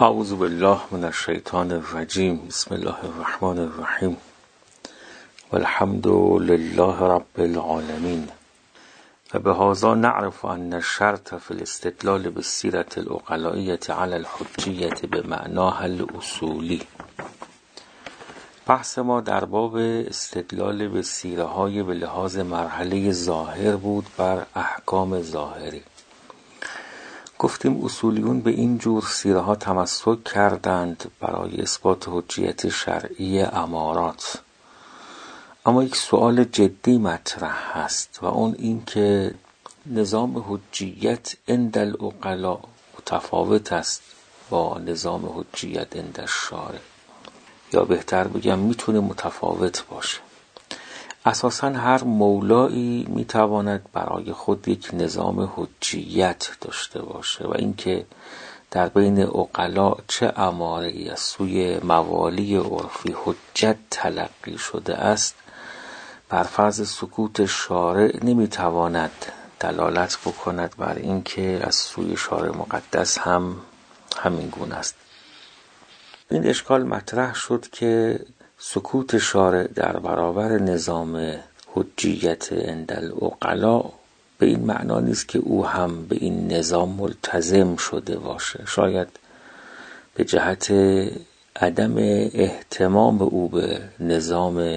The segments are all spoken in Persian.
اعوذ بالله من الشیطان الرجیم. بسم الله الرحمن الرحیم والحمد لله رب العالمین. فبهذا نعرف ان الشرط في الاستدلال بالسیرة العقلائیة على الحجیة بمعناها الاصولی. بحث ما در باب استدلال به سیره های به لحاظ مرحله ظاهر بود بر احکام ظاهری. گفتیم اصولیون به این جور سیره ها تمسک کردند برای اثبات حجیت شرعی امارات، اما یک سوال جدی مطرح هست و اون این که نظام حجیت عند العقلاء متفاوت است با نظام حجیت عند الشارع، یا بهتر بگم میتونه متفاوت باشه. اساساً هر مولایی میتواند برای خود یک نظام حجیت داشته باشه و اینکه در بین عقلا چه اماره‌ای از سوی موالی عرفی حجت تلقی شده است، بر فرض سکوت شارع نمیتواند دلالت بکند بر اینکه از سوی شارع مقدس هم همین گونه است. این اشکال مطرح شد که سکوت شارع در برابر نظام حجیت عند العقلاء به این معنا نیست که او هم به این نظام ملتزم شده باشه. شاید به جهت عدم اهتمام او به نظام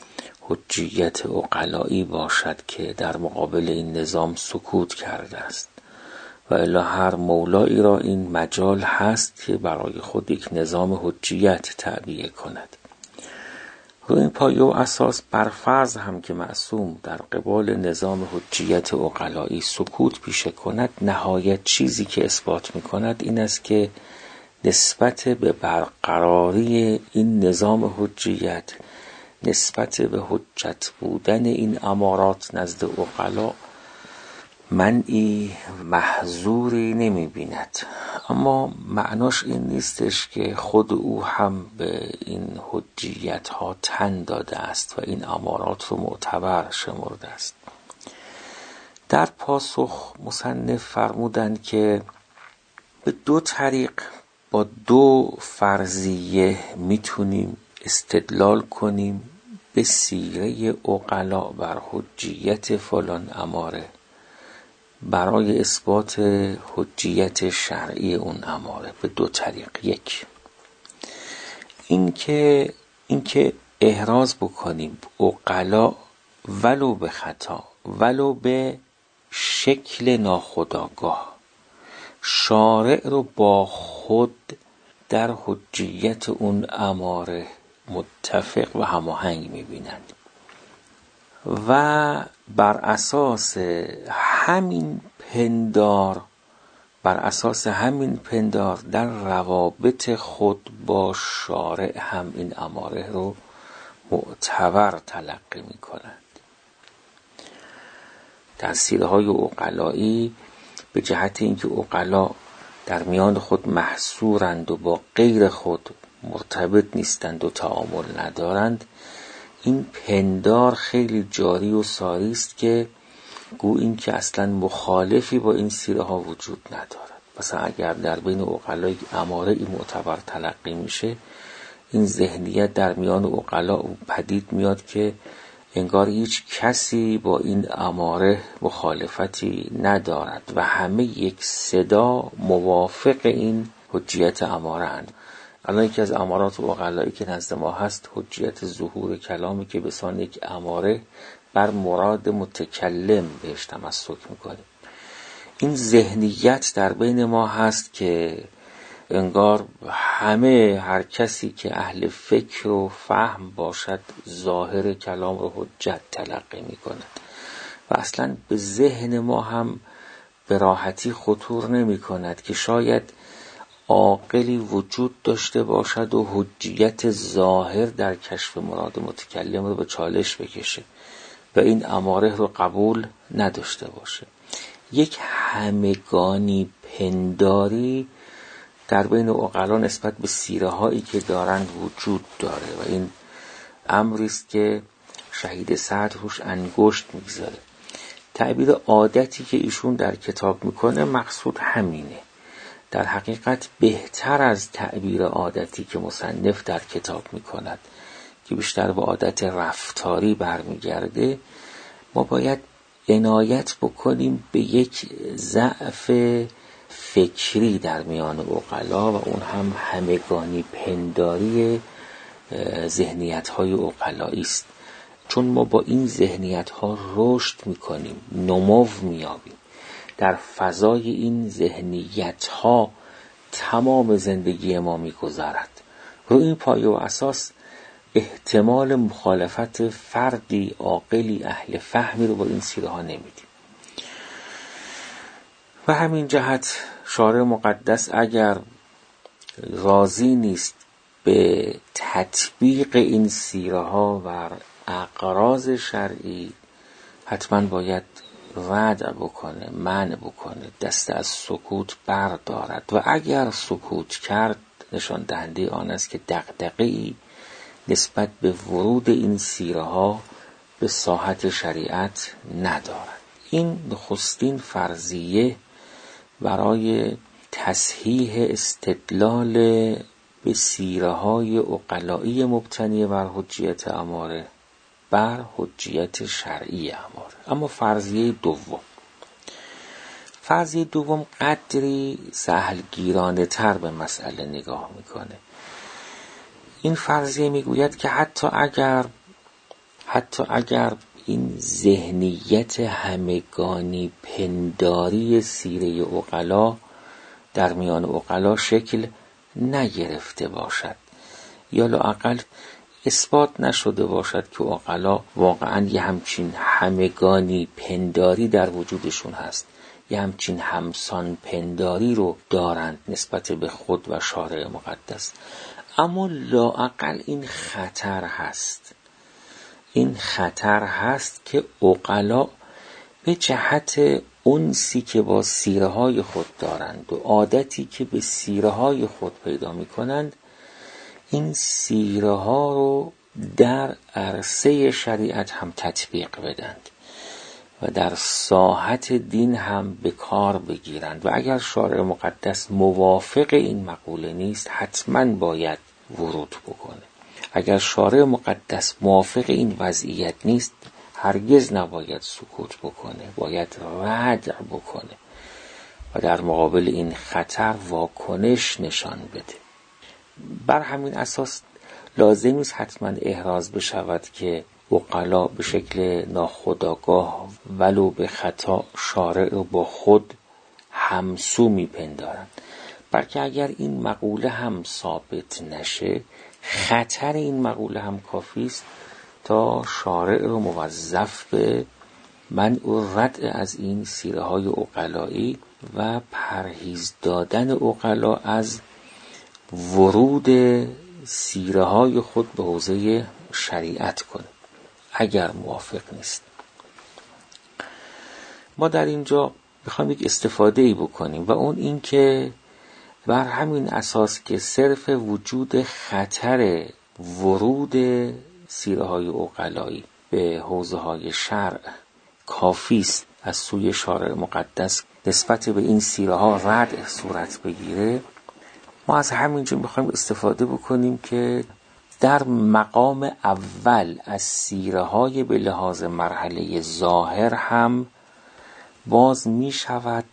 حجیت عقلایی باشد که در مقابل این نظام سکوت کرده است، و الا هر مولایی را این مجال هست که برای خود یک نظام حجیت تعبیه کند. رو این پایه و اساس برفرض هم که معصوم در قبال نظام حجیت عقلایی سکوت پیشه کند، نهایت چیزی که اثبات می کند این است که نسبت به برقراری این نظام حجیت، نسبت به حجت بودن این امارات نزد عقلا منعی محظوری نمی بیند. اما معناش این نیستش که خود او هم به این حجیت ها تن داده است و این امارات رو معتبر شمرده است. در پاسخ مصنف فرمودند که به دو طریق با دو فرضیه میتونیم استدلال کنیم به سیره عقلا بر حجیت فلان اماره برای اثبات حجیت شرعی اون اماره. به دو طریق: یک، اینکه احراز بکنیم عقلا ولو به خطا ولو به شکل ناخودآگاه شارع رو با خود در حجیت اون اماره متفق و هماهنگ می‌بینند و بر اساس همین پندار در روابط خود با شارع هم این اماره رو معتبر تلقی می کنند. در سیره های عقلایی به جهت اینکه عقلا در میان خود محصورند و با غیر خود مرتبط نیستند و تعامل ندارند، این پندار خیلی جاری و ساری است که گو این که اصلا مخالفی با این سیره ها وجود ندارد. مثلا اگر در بین عقلا اماره ای معتبر تلقی میشه، این ذهنیت در میان عقلا پدید میاد که انگار هیچ کسی با این اماره مخالفتی ندارد و همه یک صدا موافق این حجیت اماره اند. الان یکی از امارات عقلایی که نزد ما هست حجیت ظهور کلامی که به سان یک اماره بر مراد متکلم بهش تمسک میکنه. این ذهنیت در بین ما هست که انگار هر کسی که اهل فکر و فهم باشد ظاهر کلام رو حجت تلقی میکند و اصلا به ذهن ما هم به راحتی خطور نمی کند که شاید عاقلی وجود داشته باشد و حجیت ظاهر در کشف مراد متکلم رو به چالش بکشه و این اماره رو قبول نداشته باشه. یک همگانی پنداری در بین عقلا نسبت به سیره هایی که دارند وجود داره و این امری است که شهید سعد روش انگشت میگذاره. تعبیر عادتی که ایشون در کتاب میکنه مقصود همینه. در حقیقت بهتر از تعبیر عادتی که مصنف در کتاب میکند که بیشتر به عادت رفتاری برمیگرده، ما باید عنایت بکنیم به یک ضعف فکری در میان عقلا و اون هم همگانی پنداری ذهنیت‌های عقلایی است. چون ما با این ذهنیت‌ها رشد می‌کنیم، نمو می‌یابیم. در فضای این ذهنیت‌ها تمام زندگی ما می‌گذرد. رو این پایه و اساس احتمال مخالفت فردی عاقلی اهل فهمی رو با این سیره ها نمیدیم. و همین جهت شارع مقدس اگر راضی نیست به تطبیق این سیره ها و اغراض شرعی، حتما باید ردع بکنه، منع بکنه، دست از سکوت بردارد و اگر سکوت کرد نشان دهنده آن است که دغدغه‌ای نسبت به ورود این سیره ها به ساحت شریعت ندارد. این نخستین فرضیه برای تصحیح استدلال به سیره های عقلایی مبتنی بر حجیت اماره بر حجیت شرعی اماره. اما فرضیه دوم قدری سهلگیرانه تر به مسئله نگاه میکنه. این فرضیه میگوید که حتی اگر این ذهنیت همگانی پنداری سیره عقلا در میان عقلا شکل نگرفته باشد یا لااقل اثبات نشده باشد که عقلا واقعا یه همچین همگانی پنداری در وجودشون هست، یه همچین همسان پنداری رو دارند نسبت به خود و شارع مقدس، اما لااقل این خطر هست که عقلا به جهت انسی که با سیره های خود دارند و عادتی که به سیره های خود پیدا می کنند، این سیره ها رو در عرصه شریعت هم تطبیق بدند و در ساحت دین هم به کار بگیرند و اگر شارع مقدس موافق این مقوله نیست حتما باید ورود بکنه. اگر شارع مقدس موافق این وضعیت نیست هرگز نباید سکوت بکنه، باید ردع بکنه و در مقابل این خطر واکنش نشان بده. بر همین اساس لازم نیست حتما احراز بشود که عقلا به شکل ناخودآگاه ولو به خطا شارع رو با خود همسو میپندارند، بلکه اگر این مقوله هم ثابت نشه خطر این مقوله هم کافی است تا شارع رو موظف به منع و ردع از این سیره های عقلایی و پرهیز دادن عقلا از ورود سیره های خود به حوزه شریعت کنه اگر موافق نیست. ما در اینجا میخوایم یک استفاده بکنیم و اون این که بر همین اساس که صرف وجود خطر ورود سیره های عقلایی به حوزه های شرع کافی است از سوی شارع مقدس نسبت به این سیره ها ردع صورت بگیره، ما از همینجا میخوایم استفاده بکنیم که در مقام اول از سیره های به لحاظ مرحله ظاهر هم باز میشود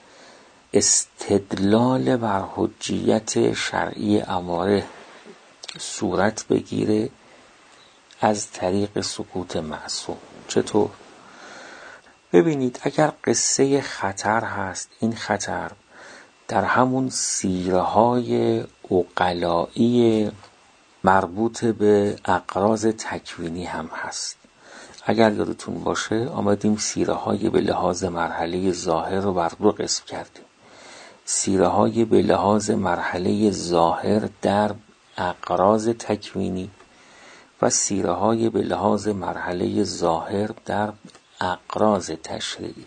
استدلال بر حجیت شرعی اماره صورت بگیره از طریق سکوت معصوم. چطور؟ ببینید اگر قصه خطر هست، این خطر در همون سیره های عقلایی مربوط به اغراض تکوینی هم هست. اگر یادتون باشه آمدیم سیره های به لحاظ مرحله ظاهر رو بر دو قسم کردیم. سیره های به لحاظ مرحله ظاهر در اغراض تکوینی و سیره های به لحاظ مرحله ظاهر در اغراض تشریعی.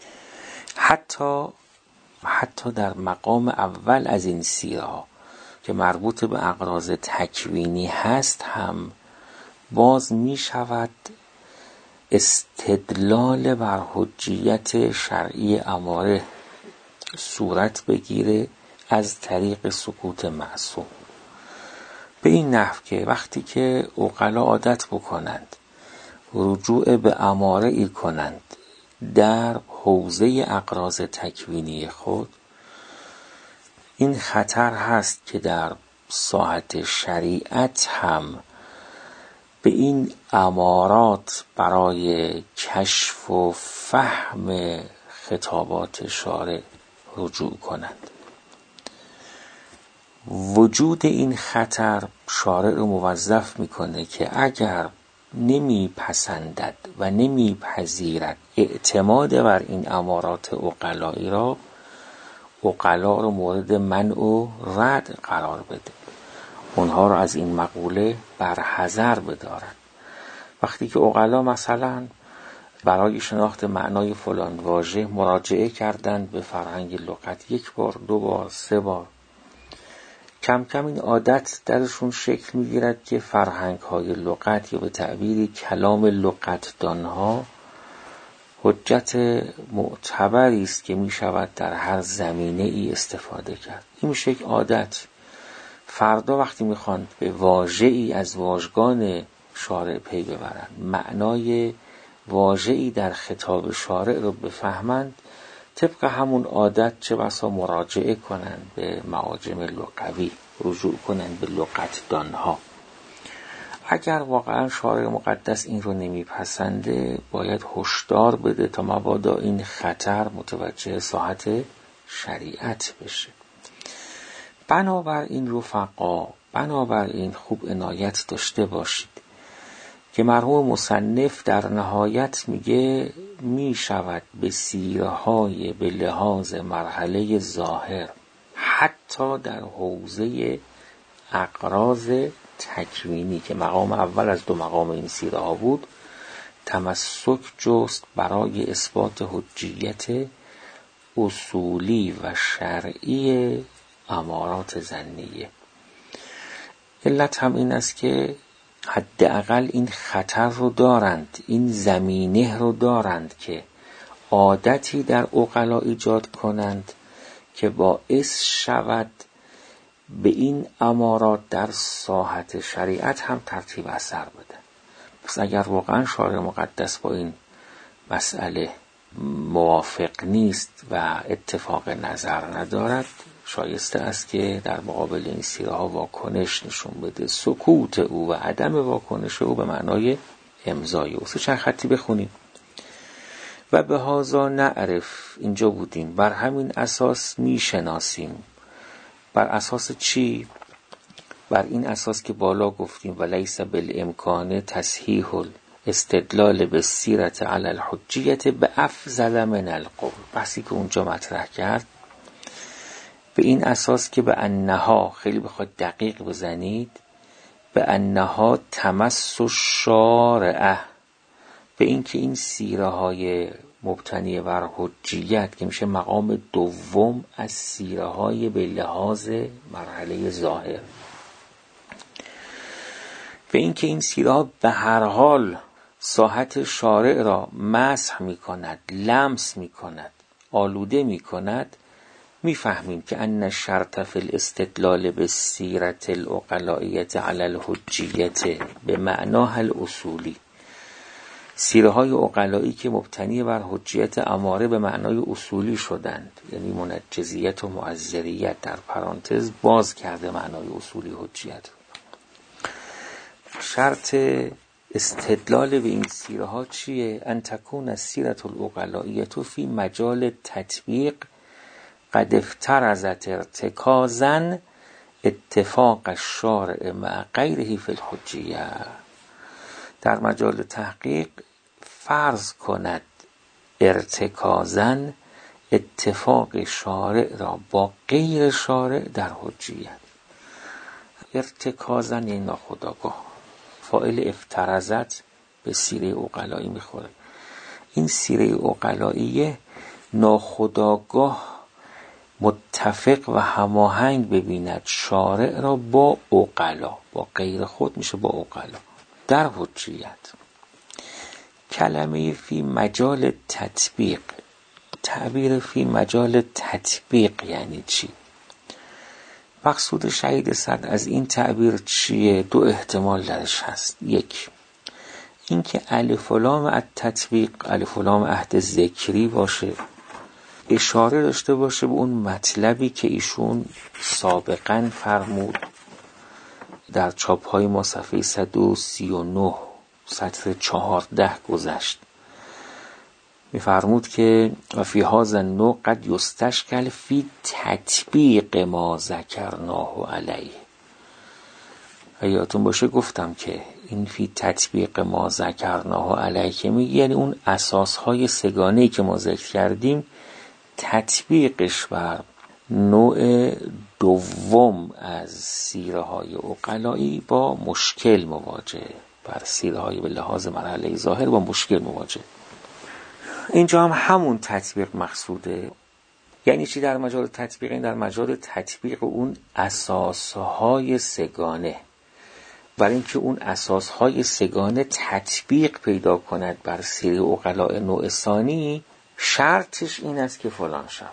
حتی در مقام اول از این سیره ها که مربوط به اغراض تکوینی هست هم باز می شود استدلال بر حجیت شرعی اماره صورت بگیره از طریق سکوت معصوم، به این نحو که وقتی که عقلا عادت بکنند رجوع به اماره ای کنند در حوزه اغراض تکوینی خود، این خطر هست که در ساحت شریعت هم به این امارات برای کشف و فهم خطابات شارع رجوع کنند. وجود این خطر شارع رو موظف میکنه که اگر نمیپسندد و نمیپذیرد اعتماد بر این امارات عقلایی را، عقلا رو مورد منع و رد قرار بده، اونها رو از این مقوله برحذر بدارن. وقتی که عقلا مثلا برای شناخت معنای فلان واژه مراجعه کردند به فرهنگ لغت 1 بار 2 بار 3 بار، کم کم این عادت درشون شکل میگیرد که فرهنگ های لغت یا به تعبیری کلام لغتدانها حجت معتبری است که می شود در هر زمینه ای استفاده کرد. این میشه یک عادت. فردا وقتی میخوان به واژه‌ای از واژگان شارع پی ببرند، معنای واژه‌ای در خطاب شارع رو بفهمند، طبق همون عادت چه بسا مراجعه کنند به معاجم لغوی، رجوع کنند به لغتدانها. اگر واقعا شارع مقدس این رو نمیپسنده، باید هشدار بده تا مبادا این خطر متوجه ساحت شریعت بشه. بنابراین رفقا، بنابراین خوب عنایت داشته باشید که مرحوم مصنف در نهایت میگه می شود به سیرهای به لحاظ مرحله ظاهر حتی در حوزه اغراض تکوینی که مقام اول از 2 مقام این سیره ها بود، تمسک جست برای اثبات حجیت اصولی و شرعی امارات ظنیه. علت هم این است که حداقل این خطر رو دارند، این زمینه رو دارند که عادتی در عقلا ایجاد کنند که باعث شود به این امارات در ساحت شریعت هم ترتیب اثر بده. پس اگر واقعا شارع مقدس با این مسئله موافق نیست و اتفاق نظر ندارد، شایسته است که در مقابل این سیره ها واکنش نشون بده. سکوت او و عدم واکنش او به معنای امضای او. چند خطی بخونیم. و به هذا نعرف، اینجا بودیم، بر همین اساس میشناسیم. بر اساس چی؟ بر این اساس که بالا گفتیم و لیس بالامکان تصحیح استدلال به سیرت علی الحجیت به افضل من القول. بحثی که اونجا مطرح کرد به این اساس که به انها، خیلی بخواد دقیق بزنید، به انها تمس الشارع، به این که این سیره های مبتنی بر حجیت که میشه مقام دوم از سیره های به لحاظ مرحله ظاهر، به این که این سیره ها به هر حال ساحت شارع را مسح میکند، لمس میکند، آلوده میکند، میفهمیم که ان شرط فی الاستدلال به سیرت العقلائیت علی الحجیت به معناها الاصولی، سیره های عقلایی که مبتنی بر حجیت اماره به معنای اصولی شدند، یعنی منجزیت و معذریت، در پرانتز باز کرده معنای اصولی حجیت. شرط استدلال به این سیره ها چیه؟ ان تکون السیرة العقلائیة فی مجال تطبیق قد افترضت ارتکازا اتفاق الشارع مع غیره فی الحجیه. در مجال تحقیق فرض کند ارتکازا اتفاق شارع را با غیر شارع در حجیت. ارتکازا یعنی ناخودآگاه، فاعل افترضت به سیره عقلایی میخوره. این سیره عقلاییه ناخودآگاه متفق و هماهنگ ببیند شارع را با عقلا، با غیر خود میشه با عقلا در حجیت. کلمه فی مجال تطبیق، تعبیر فی مجال تطبیق یعنی چی؟ مقصود شهید صدر از این تعبیر چیه؟ دو احتمال درش هست. یک، اینکه الف و لام التطبیق الف و لام عهد ذکری باشه، اشاره داشته باشه به اون مطلبی که ایشون سابقا فرمود در چاپ‌های ما صفحه 139 سطر 14 گذشت. می‌فرمود که و فی هذا النوع قد یستشکل فی تطبیق ما ذکرناه علیه. یادتون باشه گفتم که این فی تطبیق ما ذکرناه علیه که میگه یعنی اون اساسهای سگانه‌ای که ما ذکر کردیم تطبیقش بر نوع دوم از سیره های عقلایی با مشکل مواجه، بر سیره های به لحاظ مرحله ظاهر با مشکل مواجه. اینجا هم همون تطبیق مقصوده. یعنی چی در مجال تطبیق؟ این در مجال تطبیق اون اساسهای سگانه. برای اینکه اون اساسهای سگانه تطبیق پیدا کند بر سیره عقلاء نوع ثانی، شرطش این است که فلان شود.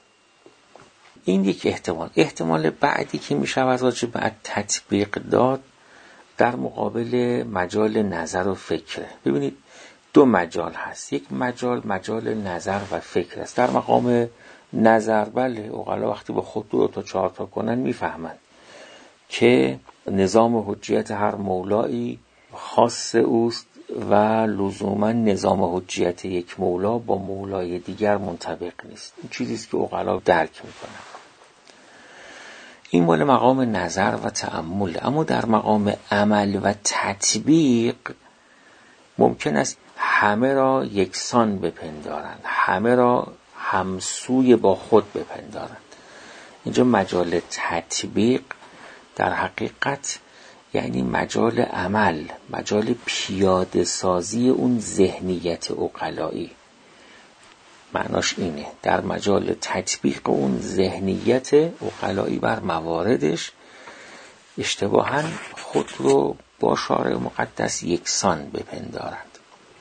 این یک احتمال. احتمال بعدی که می شود راجع به تطبیق داد در مقابل مجال نظر و فکره. ببینید دو مجال هست. یک مجال نظر و فکر است. در مقام نظر بله عقلا وقتی با خود 2 تا 4 تا کنن میفهمند که نظام حجیت هر مولایی خاص اوست و لزوما نظام حجیت یک مولا با مولای دیگر منطبق نیست. این چیزیست که عقلا درک میکنن. این مال مقام نظر و تأمل. اما در مقام عمل و تطبیق ممکن است همه را یکسان بپندارند، همه را همسوی با خود بپندارند. اینجا مجال تطبیق در حقیقت یعنی مجال عمل، مجال پیاده سازی اون ذهنیت عقلایی. معناش اینه، در مجال تطبیق اون ذهنیت عقلایی بر مواردش اشتباهاً خود رو با شارع مقدس یکسان بپندارند.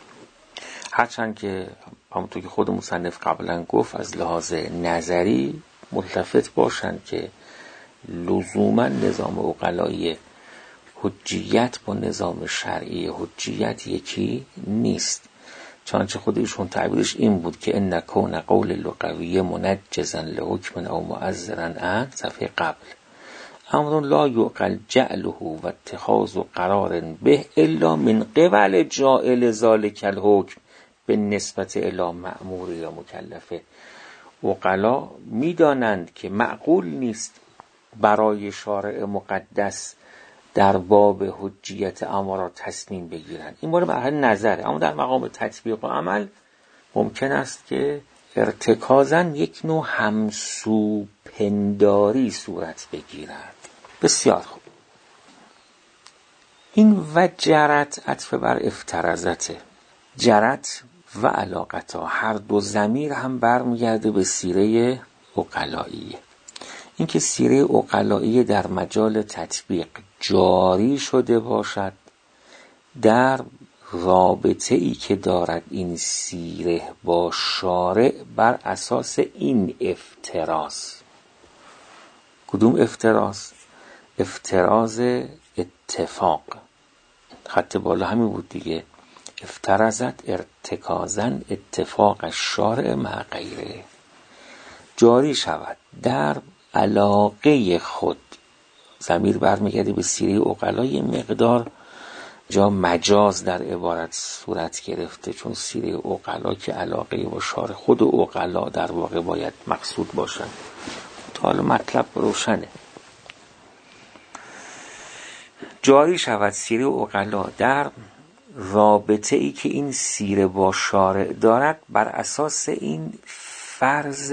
هرچند که همونطور که خود مصنف قبلا گفت از لحاظ نظری ملتفت باشند که لزوما نظام عقلایی حجیت با نظام شرعی حجیت یکی نیست. چنانچه خود ایشون تعبیرش این بود که ان کون قول لغوی منجزا لحکم او معذرا عن صفحه قبل امر لا یعقل جعله و اتخاذ قرار به الا من قبل جائل ذلک الحکم به نسبت الی مأمور یا مکلفه. عقلا میدانند که معقول نیست برای شارع مقدس در باب حجیت امر را تصمیم بگیرند. این مورد مرحله نظره. اما در مقام تطبیق و عمل ممکن است که ارتکازاً یک نوع همسوپنداری صورت بگیرد. بسیار خوب. این و جرت عطف بر افترضته. جرت و علاقتا هر دو ضمیر هم برمیگرده به سیره عقلایی. این که سیره عقلایی در مجال تطبیق جاری شده باشد در رابطه ای که دارد این سیره با شارع بر اساس این افتراض. کدوم افتراض؟ افتراض اتفاق. خط بالا همین بود دیگه. افترضت ارتکازن اتفاق الشارع مع غیره. جاری شود در علاقه خود. ضمیر برمیگرده به سیره عقلای مقدار جا مجاز در عبارت صورت گرفته، چون سیره عقلا که علاقه با شارع خود عقلا در واقع باید مقصود باشند. تا حالا مطلب روشنه. جاری شود سیره عقلا در رابطه ای که این سیره با شارع دارد بر اساس این فرض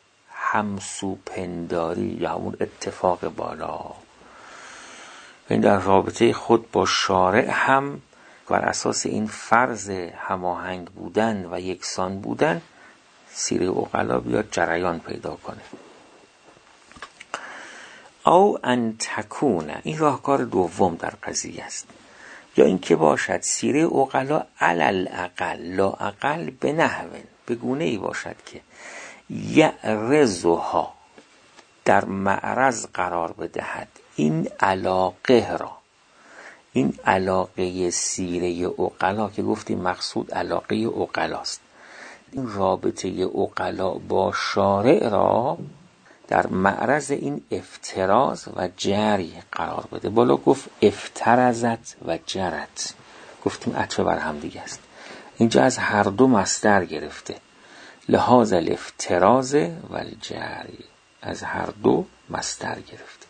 همسوپنداری یا اون اتفاق بالا. این در رابطه خود با شارع هم بر اساس این فرض هماهنگ بودن و یکسان بودن سیره عقلا بیاد جریان پیدا کنه. او ان تکون، این راهکار دوم در قضیه است، یا اینکه باشد سیره عقلا علل اقل لا اقل به نحو، به گونه ای باشد که یعرضها در معرض قرار بدهد این علاقه را، این علاقه سیره عقلا که گفتیم مقصود علاقه عقلاست، این رابطه عقلا با شارع را در معرض این افتراض و جری قرار بده. بالا گفت افترزت و جرت، گفتیم عطف بر هم دیگه است. اینجا از هر دو مصدر گرفته، لحاظ الافتراض و الجری، از هر دو مصدر گرفته.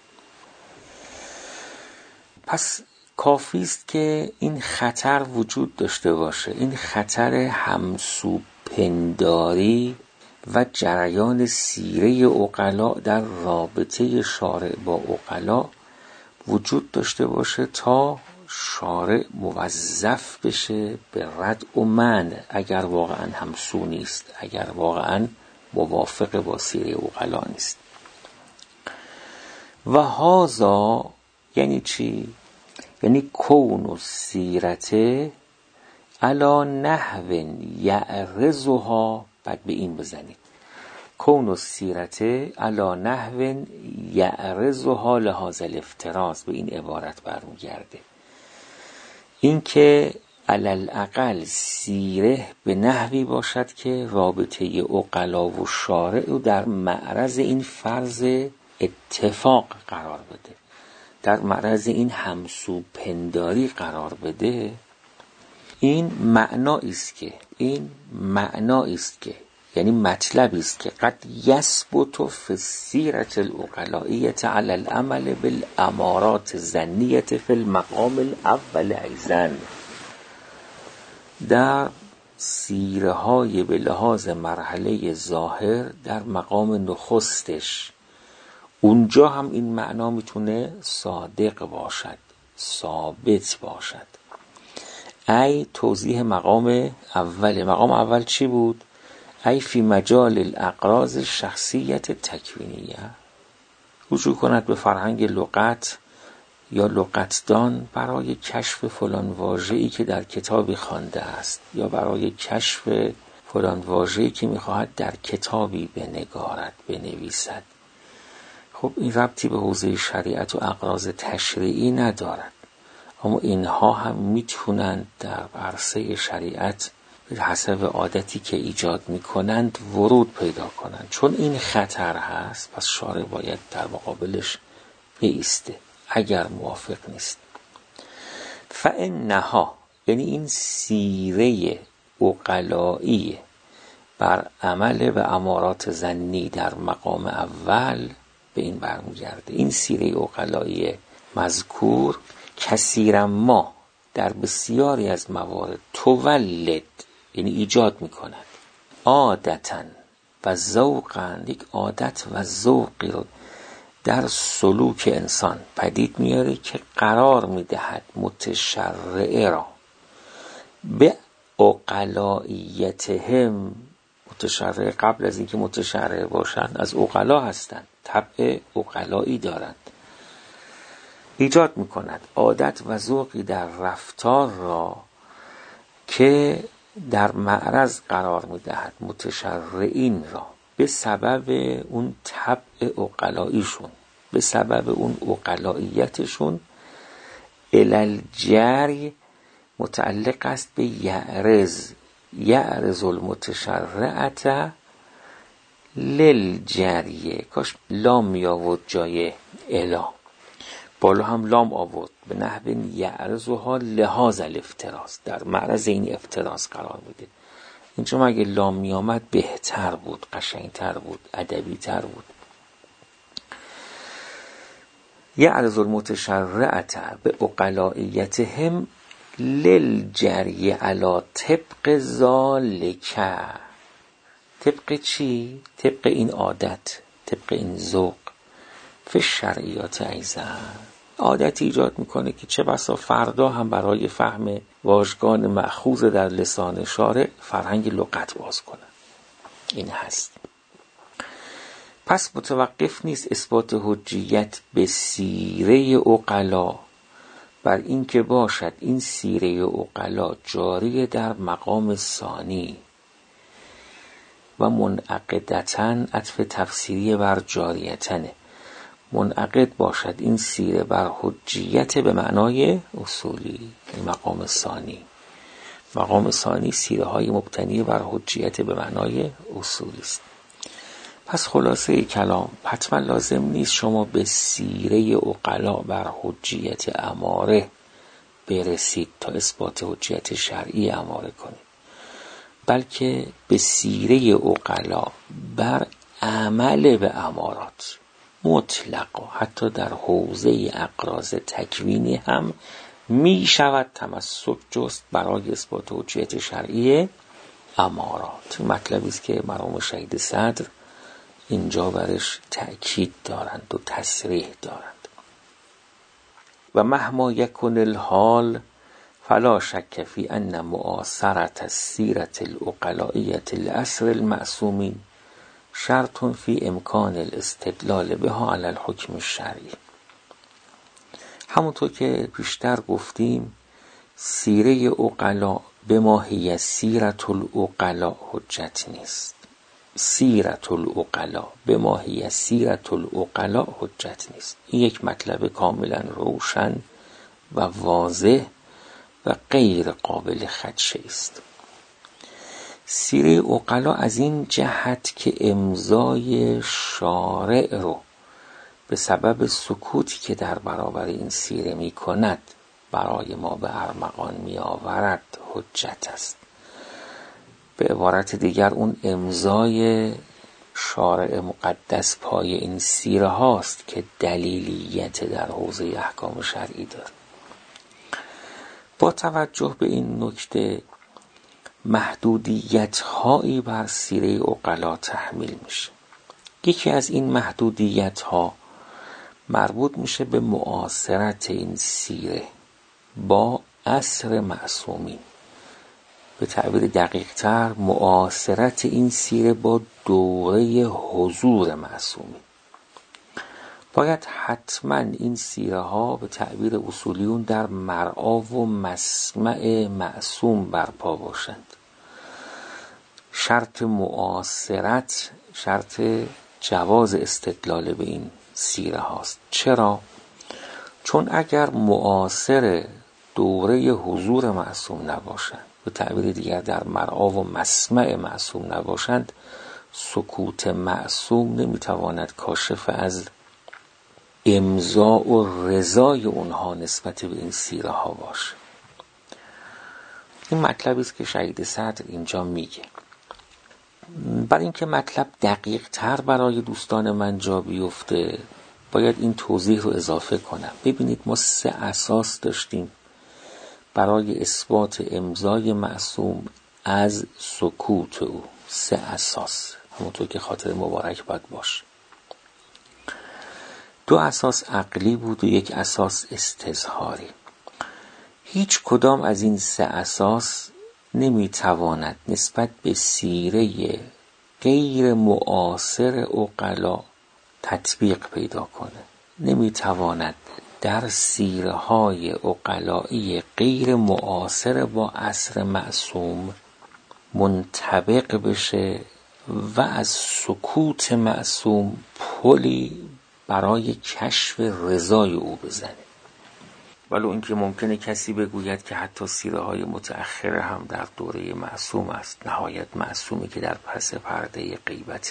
پس کافی است که این خطر وجود داشته باشه، این خطر همسوپنداری و جریان سیره عقلا در رابطه شارع با عقلا وجود داشته باشه تا شارع موظف بشه به رد و منع اگر واقعا همسو نیست، اگر واقعا موافق با سیره عقلا نیست. و هذا یعنی چی؟ یعنی کون السیرت علی نحو یعرضها، بعد به این بزنید کون السیرت علی نحو یعرضها لهذا الافتراض، به این عبارت برمیگرده، این که علالاقل سیره به نحوی باشد که رابطه عقلا و شارع در معرض این فرض اتفاق قرار بده، در معرض این همسوپنداری قرار بده. این معنایی است که یعنی مطلبی است که قد یثبت فی السیرة العقلائیة علی العمل بالامارات الظنیة فی المقام الاول ایضا، در سیره های به لحاظ مرحله ظاهر در مقام نخستش، اونجا هم این معنا میتونه صادق باشد، ثابت باشد. ای توضیح مقام اول. مقام اول چی بود؟ ای فی مجال الاغراض شخصیت تکوینیه، رجوع کند به فرهنگ لغت یا لغتدان برای کشف فلان واژه‌ای که در کتابی خوانده است، یا برای کشف فلان واژه‌ای که میخواهد در کتابی بنگارد، بنویسد. خب این ربطی به حوزه شریعت و اغراض تشریعی ندارد، اما اینها هم میتونند در عرصه شریعت به حسب عادتی که ایجاد میکنند ورود پیدا کنند. چون این خطر هست، پس شارع باید در مقابلش بایسته اگر موافق نیست. فانها یعنی این سیره عقلایی بر عمل به امارات ظنی در مقام اول به این برمیگرده. این سیره عقلایی مذکور کثیرا ما در بسیاری از موارد تولد یعنی ایجاد میکند عادتاً و ذوقاً، یک عادت و ذوقی رو در سلوک انسان پدید میاره که قرار میدهد متشرعه را به عقلاییتهم. متشرع قبل از اینکه متشرع باشند از عقلا هستند، طبع عقلایی دارند. ایجاد میکند عادت و ذوقی در رفتار را که در معرض قرار میدهد متشرعین را به سبب اون طبع عقلاییشون، به سبب اون عقلاییتشون. الالجری متعلق است به یعرض المتشرعه للجریه. کاش لام می آورد جای الا، بالا هم لام آورد، به نحو یعرضها لهذا الافتراض، در معرض این افتراض قرار بده. اینجا اگه لام می آمد بهتر بود، قشنگتر بود، ادبی تر بود. یعرض المتشرعه به عقلاییتهم للجری علی طبق ذالک. طبق چی؟ طبق این عادت، طبق این ذوق. فی شرعیات ایضا عادت ایجاد میکنه که چه بسا فردا هم برای فهم واژگان مأخوذ در لسان شارع فرهنگ لغت باز کنه. این هست. پس متوقف نیست اثبات حجیت به سیره عقلا بر این که باشد این سیره عقلا جاری در مقام ثانی و منعقدتاً عطف تفسیری بر جاریتنه. منعقد باشد این سیره بر حجیت به معنای اصولی، این مقام ثانی. مقام ثانی سیره های مبتنی بر حجیت به معنای اصولی است. پس خلاصه کلام، حتما لازم نیست شما به سیره عقلا بر حجیت اماره برسید تا اثبات حجیت شرعی اماره کنید، بلکه به سیره عقلا بر عمل به امارات مطلقا حتی در حوزه اقراض تکوینی هم می شود تمسک جست برای اثبات حجیت شرعی امارات. مطلبی است که مرحوم شهید صدر اینجا برش تأکید دارند و تصریح دارند. و مهما یکن الحال فلا شک فی ان معاصرت السیرة العقلائیة لعصر المعصومین شرط فی امکان الاستدلال بها علی الحکم الشرعی. همونطور که پیشتر گفتیم سیره عقلا به ما هی سیرة العقلا حجت نیست. سیرة العقلا به ما هی سیرة العقلا حجت نیست. این یک مطلب کاملا روشن و واضح و غیر قابل خدشه است. سیره عقلا از این جهت که امضای شارع رو به سبب سکوتی که در برابر این سیره می کند برای ما به ارمغان می آورد حجت است. به عبارت دیگر اون امضای شارع مقدس پای این سیره هاست که دلیلیت در حوزه احکام شرعی دارد. با توجه به این نکته محدودیت هایی بر سیره عقلا تحمیل میشه. یکی از این محدودیت ها مربوط میشه به معاصرت این سیره با عصر معصومین. به تعبیر دقیق تر معاصرت این سیره با دوره حضور معصومین. باید حتما این سیره ها به تعبیر اصولیون در مرعا و مسمع معصوم برپا باشند. شرط معاصرت شرط جواز استدلال به این سیره هاست. چرا؟ چون اگر معاصر دوره حضور معصوم نباشند، به تعبیر دیگر در مرعا و مسمع معصوم نباشند، سکوت معصوم نمیتواند کاشف از امضا و رضای اونها نسبت به این سیره ها باشه. این مطلبی است که شهید صدر اینجا میگه. برای اینکه مطلب دقیق تر برای دوستان من جا بیفته باید این توضیح رو اضافه کنم. ببینید ما 3 اساس داشتیم برای اثبات امضای معصوم از سکوت او. 3 اساس، همونطور که خاطر مبارک باید باشه. 2 اساس عقلی بود و 1 اساس استظهاری. هیچ کدام از این 3 اساس نمیتواند نسبت به سیره غیر معاصر عقلا تطبیق پیدا کنه. نمیتواند در سیره های عقلایی غیر معاصر با عصر معصوم منطبق بشه و از سکوت معصوم پلی برای کشف رضای او بزنه. ولو اینکه ممکنه کسی بگوید که حتی سیره های متأخره هم در دوره معصوم است، نهایت معصومی که در پس پرده غیبته.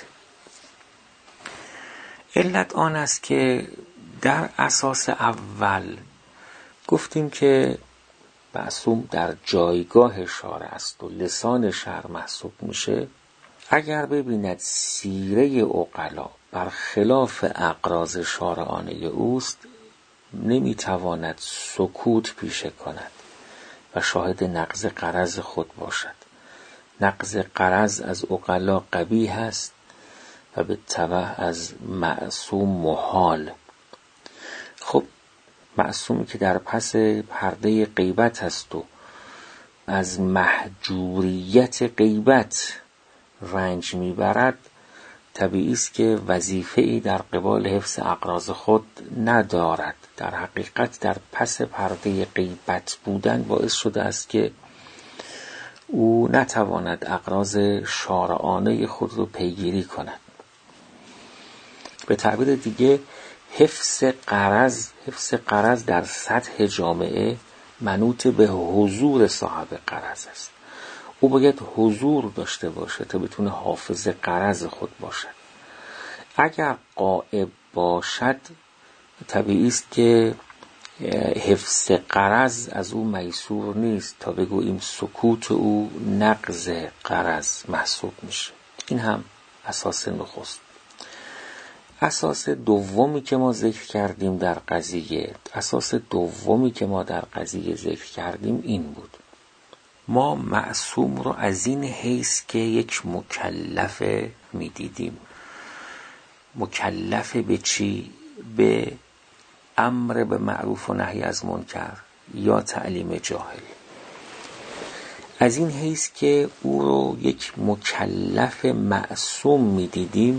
علت آن است که در اساس اول گفتیم که معصوم در جایگاه شارع است و لسان شرع محسوب میشه. اگر ببیند سیره عقلا برخلاف اقراض شارعانه اوست، نمیتواند سکوت پیشه کند و شاهد نقض غرض خود باشد. نقض غرض از عقلا قبیح است و به تبع از معصوم محال. خب معصومی که در پس پرده غیبت هست و از محجوریت غیبت رنج میبرد، طبیعی است که وظیفه‌ای در قبال حفظ اقراض خود ندارد. در حقیقت در پس پرده غیبت بودن باعث شده است که او نتواند اقراض شارعانه خود رو پیگیری کند. به تعبیر دیگه حفظ غرض در سطح جامعه منوط به حضور صاحب غرض است. او باید حضور داشته باشه تا بتونه حافظ غرض خود باشد. اگر غائب باشد طبیعی است که حفظ غرض از او میسور نیست تا بگوییم سکوت او نقض غرض محسوب میشه. این هم اساس نخست. اساس دومی که ما ذکر کردیم در قضیه ذکر کردیم این بود: ما معصوم رو از این حیث که یک مکلف میدیدیم. مکلف به چی؟ به امر به معروف و نهی از منکر یا تعلیم جاهل. از این حیث که او رو یک مکلف معصوم میدیدیم،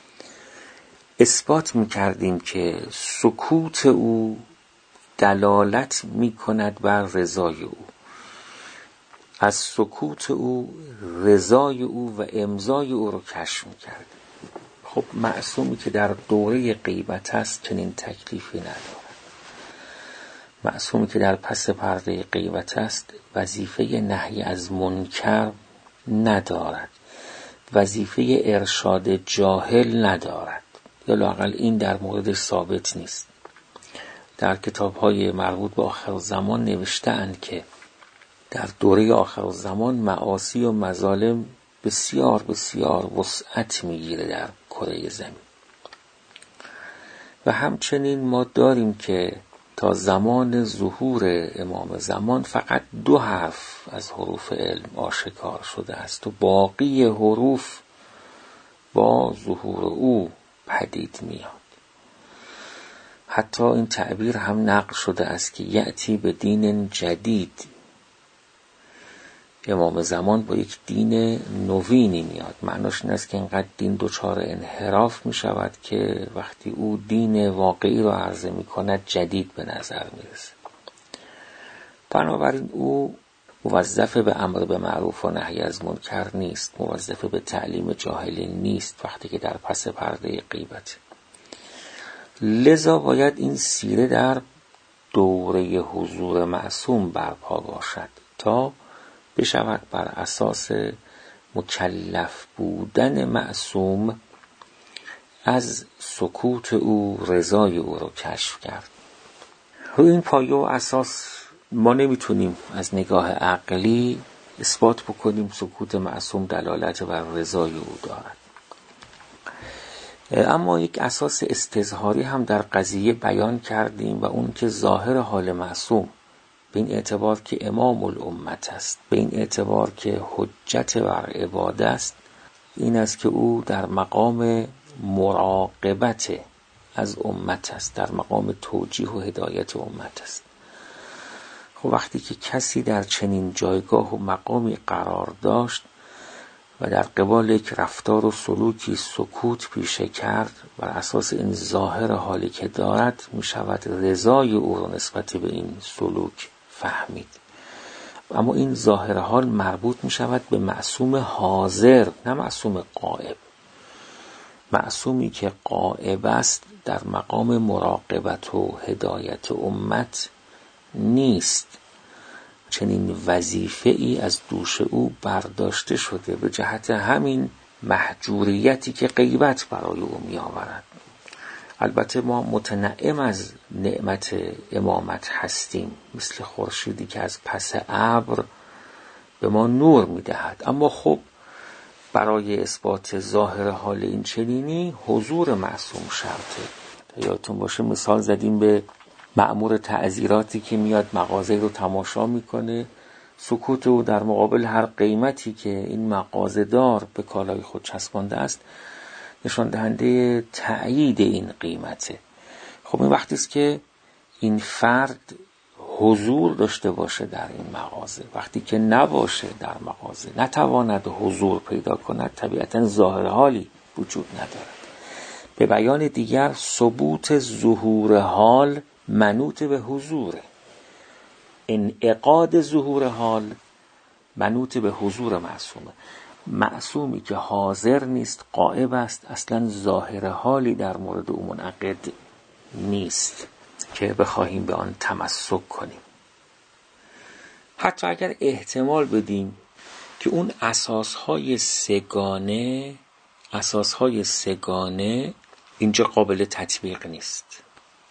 اثبات میکردیم که سکوت او دلالت میکند بر رضای او. از سکوت او رضای او و امضای او رو کشف میکردیم. خب معصومی که در دوره غیبت است چنین تکلیفی ندارد. معصومی که در پس پرده غیبت است وظیفه نهی از منکر ندارد، وظیفه ارشاد جاهل ندارد، یا لااقل این در موردش ثابت نیست. در کتاب‌های مربوط به آخرالزمان نوشته‌اند که در دوره آخرالزمان معاصی و مظالم بسیار بسیار وسعت میگیره در کره زمین. و همچنین ما داریم که تا زمان ظهور امام زمان فقط 2 حرف از حروف علم آشکار شده است و باقی حروف با ظهور او پدید میاد. حتی این تعبیر هم نقل شده است که یأتی به دین جدید. امام زمان با یک دین نوینی میاد. معناش این است که اینقدر دین دچار انحراف می شود که وقتی او دین واقعی رو عرضه می کند جدید به نظر می رسه. بنابراین او موظف به امر به معروف و نهی از منکر نیست، موظف به تعلیم جاهلی نیست وقتی که در پس پرده غیبت. لذا باید این سیره در دوره حضور معصوم برپا باشد تا بشود بر اساس مکلف بودن معصوم از سکوت او رضای او رو کشف کرد. روی این پایه و اساس ما نمیتونیم از نگاه عقلی اثبات بکنیم سکوت معصوم دلالت بر رضای او دارد. اما یک اساس استظهاری هم در قضیه بیان کردیم و اون که ظاهر حال معصوم به این اعتبار که امام الامت است، به این اعتبار که حجت بر عباد است، این است که او در مقام مراقبت از امت است، در مقام توجیه و هدایت امت است. خب وقتی که کسی در چنین جایگاه و مقامی قرار داشت و در قبال یک رفتار و سلوکی سکوت پیشه کرد، بر اساس این ظاهر حالی که دارد می شود رضای او رو نسبت به این سلوک فهمید. اما این ظاهر حال مربوط می شود به معصوم حاضر، نه معصوم غائب. معصومی که غائب است در مقام مراقبت و هدایت امت نیست. چنین وظیفه ای از دوش او برداشته شده به جهت همین محجوریتی که غیبت برای او می آورد. البته ما متنعم از نعمت امامت هستیم، مثل خورشیدی که از پس ابر به ما نور می دهد. اما خب برای اثبات ظاهر حال این چنینی حضور معصوم شرطه. یادتون باشه مثال زدیم به مأمور تعزیراتی که میاد مغازه رو تماشا میکنه، سکوت او در مقابل هر قیمتی که این مغازه دار به کالای خود چسبانده است نشان دهنده تأیید این قیمته. خب این وقتی است که این فرد حضور داشته باشه در این مغازه. وقتی که نباشه در مغازه، نتواند حضور پیدا کند، طبیعتاً ظاهر حالی وجود ندارد. به بیان دیگر ثبوت ظهور حال منوط به حضوره، انعقاد ظهور حال منوط به حضور معصومه. معصومی که حاضر نیست، غائب است، اصلا ظاهر حالی در مورد او منعقد نیست که بخواهیم به آن تمسک کنیم. حتی اگر احتمال بدیم که اون اساسهای سگانه اینجا قابل تطبیق نیست،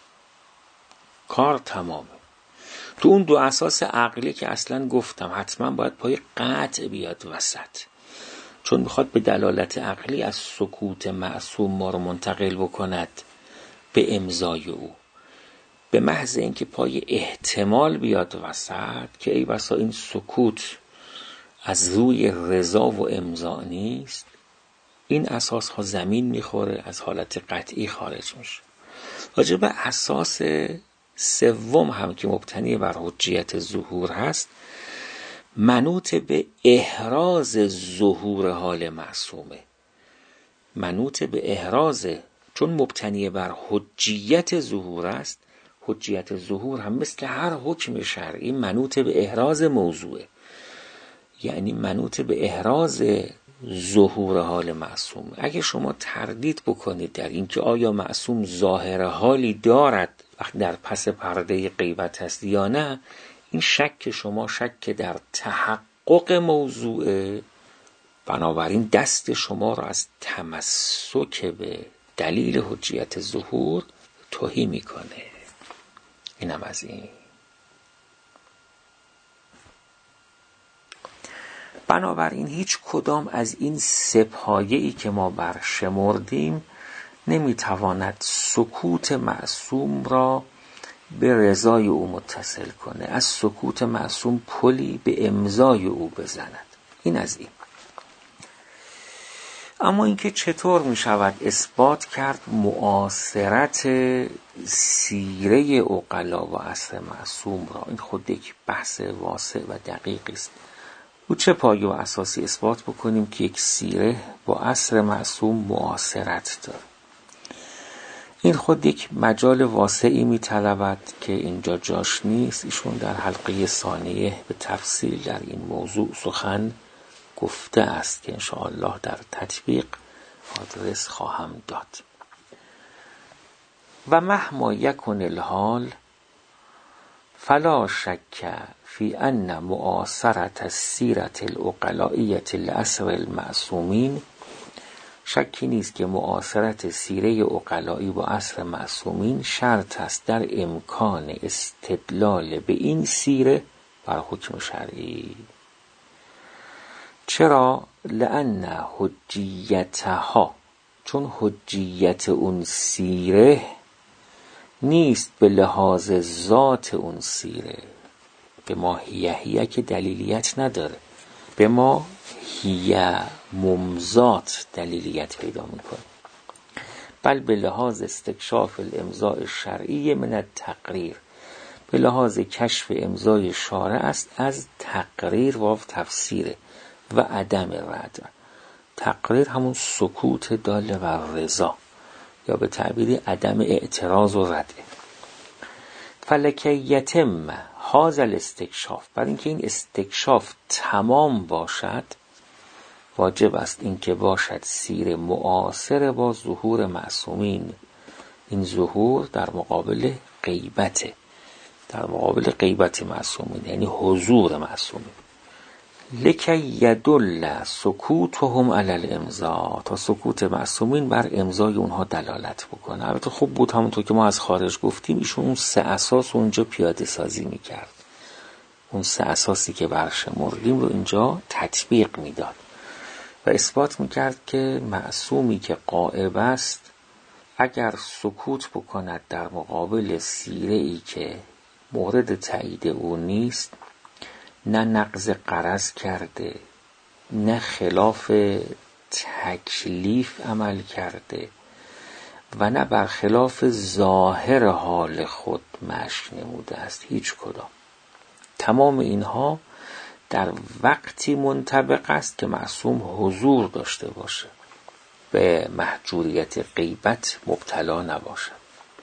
کار تمامه. تو اون دو اساس عقلی که اصلا گفتم حتما باید پای قطع بیاد وسط، چون میخواد به دلالت عقلی از سکوت معصوم ما رو منتقل بکند به امضای او. به محض اینکه پای احتمال بیاد وسط که ای بسا این سکوت از روی رضا و امضا نیست، این اساس ها زمین میخوره، از حالت قطعی خارج میشه. راجع به اساس سوم هم که مبتنی بر حجیت ظهور هست، منوط به احراز ظهور حال معصومه، منوط به احراز، چون مبتنی بر حجیت ظهور است. حجیت ظهور هم مثل هر حکم شرعی منوط به احراز موضوعه، یعنی منوط به احراز ظهور حال معصوم. اگه شما تردید بکنید در این که آیا معصوم ظاهر حالی دارد وقتی در پس پرده غیبت هست یا نه، این شک شما شک در تحقق موضوعه، بنابراین دست شما را از تمسک به دلیل حجیت ظهور تهی میکنه. اینم از این. بنابراین هیچ کدام از این سه پایه‌ای که ما برشمردیم نمیتواند سکوت معصوم را به رضای او متصل کنه، از سکوت معصوم پلی به امضای او بزند. این از این. اما اینکه چطور می شود اثبات کرد معاصرت سیره عقلا و عصر معصوم را، این خود یک بحث واسع و دقیقی است. او چه پایه و اساسی اثبات بکنیم که یک سیره با عصر معصوم معاصرت داره؟ این خود یک مجال واسعی می طلبد که اینجا جاش نیست. ایشون در حلقه ثانیه به تفصیل در این موضوع سخن گفته است که انشاءالله در تطبیق آدرس خواهم داد. و مهما یکن الحال فلا شک فی ان معاصرت السیرة العقلائیة لعصر المعصومین، شکی نیست که معاصرت سیره عقلایی با عصر معصومین شرط است در امکان استدلال به این سیره بر حکم شرعی. چرا؟ لأن حجیتها، چون حجیت اون سیره نیست به لحاظ ذات اون سیره، به ما هیه که دلیلیت نداره، به ما هیه ممزات دلیلیت پیدا میکنه، بل به لحاظ استکشاف الامضاء الشرعی من التقریر، به لحاظ کشف امضای شارع است از تقریر و تفسیره و عدم رد. تقریر همون سکوت دال بر رضا، یا به تعبیر عدم اعتراض و رده. فلکی یتم هذا الاستکشاف، برای اینکه این استکشاف تمام باشد واجب است این که باشد سیر معاصر با ظهور معصومین. این ظهور در مقابل غیبته، در مقابل غیبت معصومین، یعنی حضور معصومین. لکی یدل سکوتهم علی الامضاء، تا سکوت معصومین بر امضای اونها دلالت بکنه. البته خوب بود همونطور که ما از خارج گفتیم ایشون اون سه اساس اونجا پیاده سازی میکرد، اون سه اساسی که برشمردیم رو اینجا تطبیق میداد و اثبات میکرد که معصومی که غائب است اگر سکوت بکند در مقابل سیره‌ای که مورد تایید او نیست، نه نقض غرض کرده، نه خلاف تکلیف عمل کرده و نه برخلاف ظاهر حال خود مشی نموده است، هیچ کدام. تمام اینها در وقتی منطبق است که معصوم حضور داشته باشه، به محجوریت غیبت مبتلا نباشد.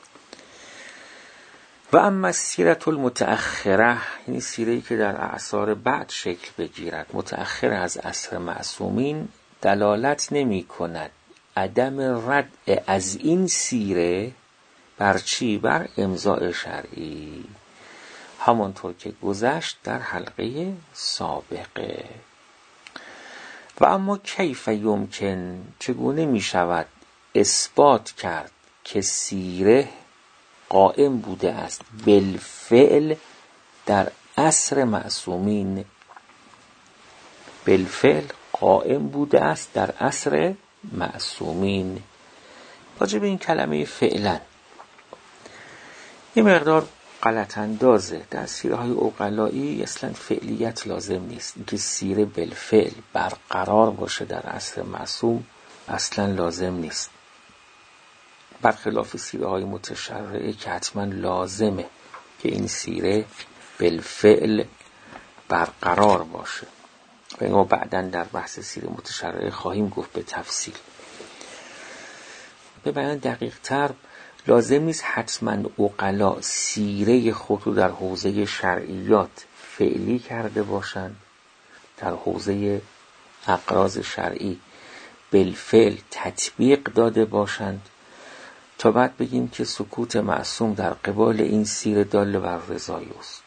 و اما سیرت المتأخره، یعنی سیره‌ای که در اعصار بعد شکل بگیرد، متأخر از عصر معصومین، دلالت نمی کند عدم رد از این سیره بر چی؟ بر امضاء شرعی، همانطور که گذشت در حلقه سابقه. و اما کیف یمکن، چگونه می شود اثبات کرد که سیره قائم بوده است بالفعل در عصر معصومین، بالفعل قائم بوده است در عصر معصومین. راجع به این کلمه فعلا یه مقدار غلط اندازه. در سیره های عقلایی اصلا فعلیت لازم نیست. اینکه سیره بالفعل برقرار باشه در عصر معصوم اصلا لازم نیست، برخلاف سیره های متشرعه که حتما لازمه که این سیره بالفعل برقرار باشه. و ما بعداً در بحث سیره متشرعه خواهیم گفت به تفصیل. به بیان دقیق تر، لازم نیست حتما عقلا سیره خود رو در حوزه شرعیات فعلی کرده باشند، در حوزه اقراض شرعی بالفعل تطبیق داده باشند تا بعد بگیم که سکوت معصوم در قبال این سیره دال بر رضای است.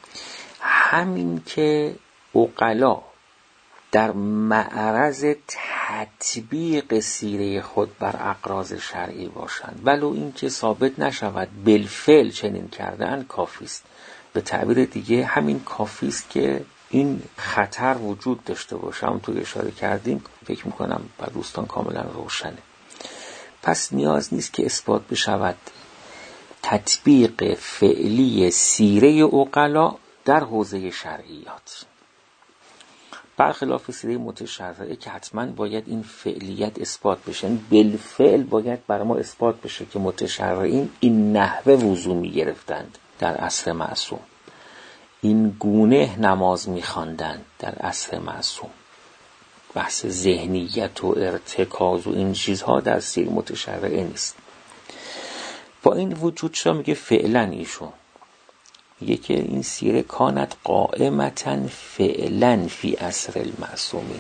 همین که عقلا در معرض تطبیق سیره خود بر اقراض شرعی باشند، ولو این که ثابت نشود بالفعل چنین کردن، کافی است. به تعبیر دیگه همین کافی است که این خطر وجود داشته باشه. همونطور اشاره کردیم، فکر میکنم بر دوستان کاملا روشنه. پس نیاز نیست که اثبات بشود تطبیق فعلی سیره عقلا در حوزه شرعیات، برخلاف سیره متشرعه که حتما باید این فعلیت اثبات بشه. بالفعل باید برای ما اثبات بشه که متشرعین این نحوه وضو می گرفتند در عصر معصوم، این گونه نماز می خواندند در عصر معصوم. بحث ذهنیت و ارتکاز و این چیزها در سیره متشرعه نیست. با این وجود شما میگه فعلا ایشون میگه که این سیره کانت قائمتن فعلا فی عصر المعصومین.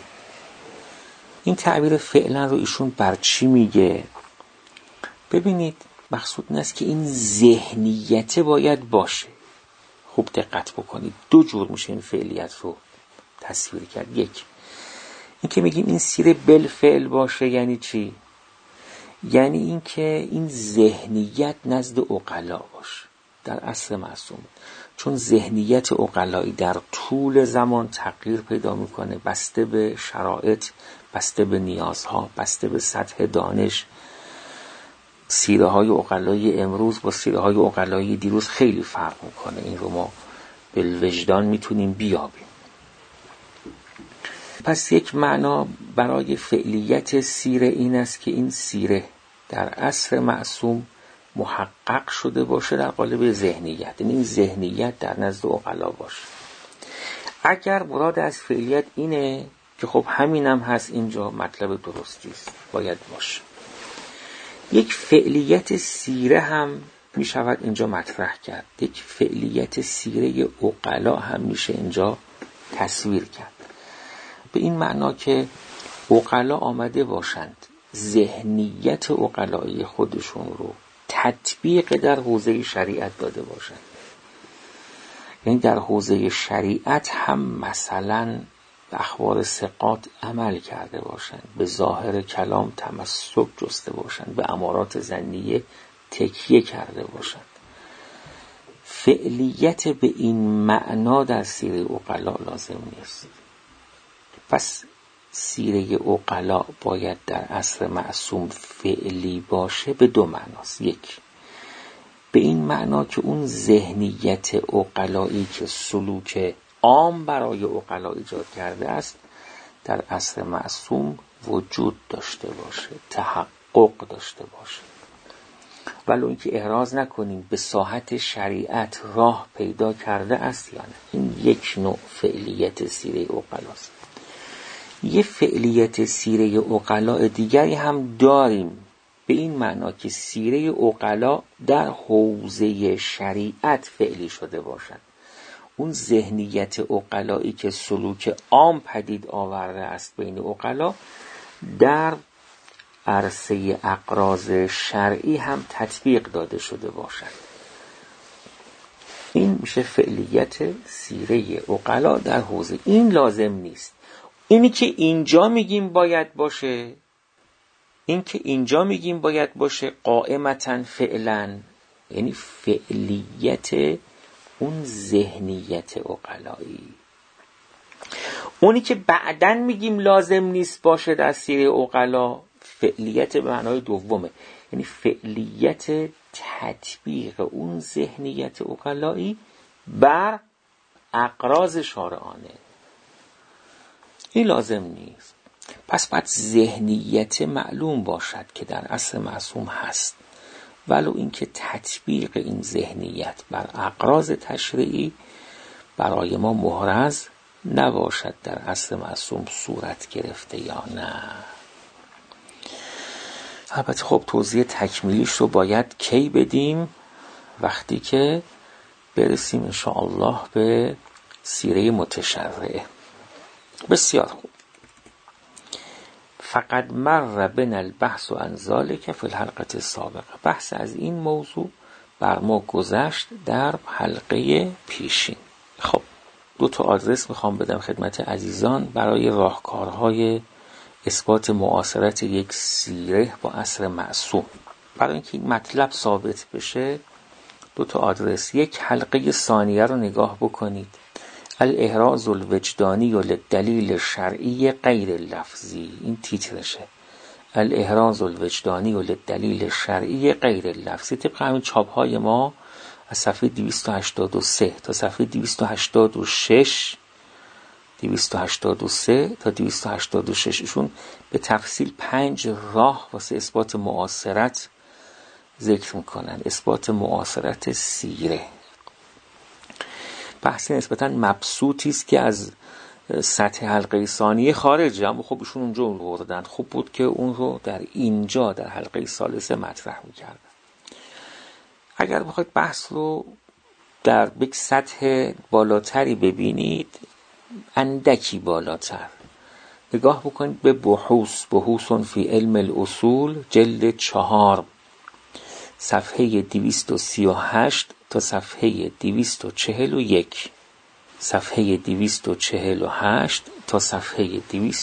این تعبیر فعلا رو ایشون بر چی میگه؟ ببینید، مقصود این است که این ذهنیت باید باشه. خوب دقت بکنید، دو جور میشه این فعلیت رو تصویر کرد. یک، این که میگیم این سیره بالفعل باشه یعنی چی؟ یعنی این که این ذهنیت نزد عقلا باشه در عصر معصوم، چون ذهنیت عقلایی در طول زمان تغییر پیدا میکنه بسته به شرایط، بسته به نیازها، بسته به سطح دانش. سیره های عقلایی امروز با سیره های عقلایی دیروز خیلی فرق میکنه. این رو ما بالوجدان میتونیم بیابیم. پس یک معنا برای فعلیت سیره این است که این سیره در عصر معصوم محقق شده باشه در قالب ذهنیت، یعنی این ذهنیت در نزد عقلا باشه. اگر مراد از فعلیت اینه که خب همینم هست، اینجا مطلب درستی است، باید باشه. یک فعلیت سیره هم می شود اینجا مطرح کرد، یک فعلیت سیره عقلا هم میشه اینجا تصویر کرد، به این معنا که عقلا آمده باشند ذهنیت عقلایی خودشون رو تطبیق در حوزه شریعت داده باشند. یعنی در حوزه شریعت هم مثلا به اخبار ثقات عمل کرده باشند، به ظاهر کلام تمسک جسته باشند، به امارات ظنیه تکیه کرده باشند. فعلیت به این معنا در سیره عقلا لازم نیست. پس سیره عقلا باید در عصر معصوم فعلی باشه به دو معناست. یک، به این معنا که اون ذهنیت عقلایی که سلوک عام برای عقلا ایجاد کرده است در عصر معصوم وجود داشته باشه، تحقق داشته باشه. ولو اینکه احراز نکنیم به ساحت شریعت راه پیدا کرده است یا نه. این یک نوع فعلیت سیره عقلاست. یه فعلیت سیره عقلا دیگری هم داریم، به این معنا که سیره عقلا در حوزه شریعت فعلی شده باشد. اون ذهنیت عقلایی که سلوک عام پدید آورده است بین عقلا در عرصه اقراض شرعی هم تطبیق داده شده باشد. این میشه فعلیت سیره عقلا در حوزه. این لازم نیست. اینی که اینجا میگیم باید باشه، قائمتاً فعلاً، یعنی فعلیت اون ذهنیت عقلایی. اونی که بعداً میگیم لازم نیست باشه در سیره عقلا، فعلیت به معنای دومه، یعنی فعلیت تطبیق اون ذهنیت عقلایی بر اقراض شارعانه. این لازم نیست. پس باید ذهنیت معلوم باشد که در عصر معصوم هست، ولو اینکه تطبیق این ذهنیت بر اقراض تشریعی برای ما محرز نباشد در عصر معصوم صورت گرفته یا نه. البته خب توضیح تکمیلیش رو باید کی بدیم؟ وقتی که برسیم انشاءالله به سیره متشرعه. بسیار خوب. فقد مر بنا البحث عن ذلك فی الحلقه السابقه. بحث از این موضوع بر ما گذشت در حلقه پیشین. خب 2 آدرس میخوام بدم خدمت عزیزان برای راهکارهای اثبات معاصرت یک سیره با عصر معصوم. برای اینکه این مطلب ثابت بشه 2 آدرس. یک حلقه ثانیه رو نگاه بکنید، الاحراز الوجدانی للدلیل شرعی غیر لفظی، این تیترشه، الاحراز الوجدانی للدلیل شرعی غیر لفظی، طبق همین چاپ های ما از صفحه 283 تا صفحه 286 تا 286 ایشون به تفصیل 5 راه واسه اثبات معاصرت ذکر میکنن. اثبات معاصرت سیره بحث نسبتاً مبسوطی است که از سطح حلقه ثانیه خارجه، اما خب ایشون اونجا آوردن. خوب بود که اون رو در اینجا در حلقه ثالثه مطرح میکردن. اگر بخواید بحث رو در یک سطح بالاتری ببینید، اندکی بالاتر نگاه بکنید به بحوث فی علم الاصول جلد 4 صفحه 238 تا صفحه 241، صفحه 248 تا صفحه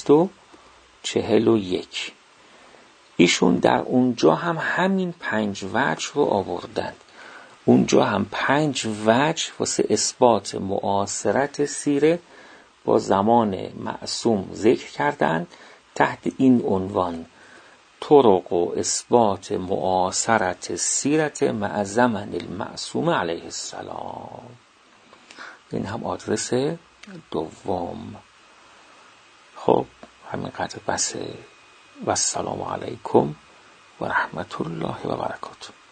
241. ایشون در اونجا هم همین 5 وجه رو آوردند. اونجا هم 5 وجه واسه اثبات معاصرت سیره با زمان معصوم ذکر کردند تحت این عنوان: طرق و اثبات معاصرت سیرت مع زمن المعصوم علیه السلام. این هم آدرس دوم. خب همین قدر بسه. و السلام علیکم و رحمت الله و برکاته.